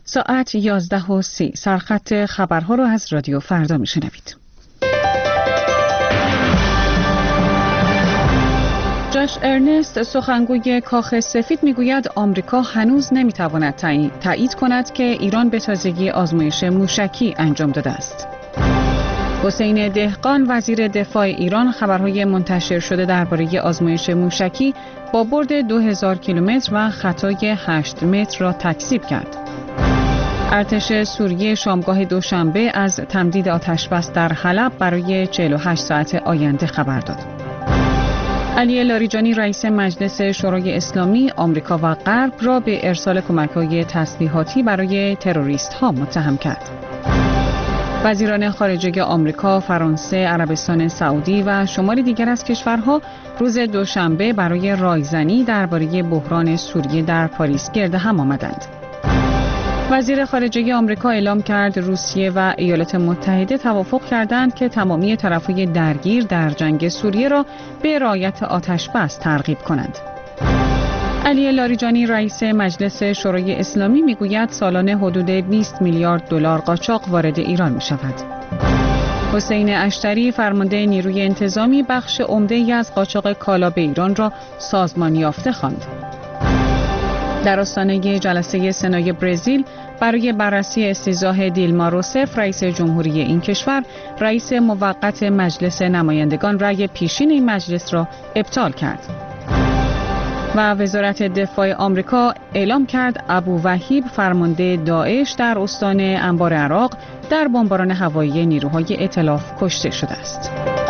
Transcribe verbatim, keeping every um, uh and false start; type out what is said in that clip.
ساعت یازده و سی سرخط خبرها رو از رادیو فردا میشنوید. جاش ارنست سخنگوی کاخ سفید میگوید آمریکا هنوز نمیتواند تایید کند که ایران به تازگی آزمایش موشکی انجام داده است. حسین دهقان وزیر دفاع ایران خبرهای منتشر شده درباره آزمایش موشکی با برد دو هزار کیلومتر و خطای هشت متر را تکذیب کرد. ارتش سوریه شامگاه دوشنبه از تمدید آتشبس در حلب برای چهل و هشت ساعت آینده خبر داد. علی لاریجانی رئیس مجلس شورای اسلامی آمریکا و غرب را به ارسال کمک‌های تسلیحاتی برای تروریست‌ها متهم کرد. وزیران خارجه آمریکا، فرانسه، عربستان سعودی و شماری دیگر از کشورها روز دوشنبه برای رایزنی درباره بحران سوریه در پاریس گرد هم آمدند. وزیر خارجه آمریکا اعلام کرد روسیه و ایالات متحده توافق کردند که تمامی طرفهای درگیر در جنگ سوریه را به رعایت آتشبس ترغیب کنند. علی لاریجانی رئیس مجلس شورای اسلامی میگوید سالانه حدود بیست میلیارد دلار قاچاق وارد ایران می شود. حسین اشتری فرمانده نیروی انتظامی بخش عمده‌ای از قاچاق کالا به ایران را سازمان یافته خواند. در آستانه جلسه سنای برزیل برای بررسی استیضاح دیلما روسف رئیس جمهوری این کشور، رئیس موقت مجلس نمایندگان رأی پیشین این مجلس را ابطال کرد. و وزارت دفاع آمریکا اعلام کرد ابو وحیب فرمانده داعش در استان انبار عراق در بمباران هوایی نیروهای ائتلاف کشته شده است.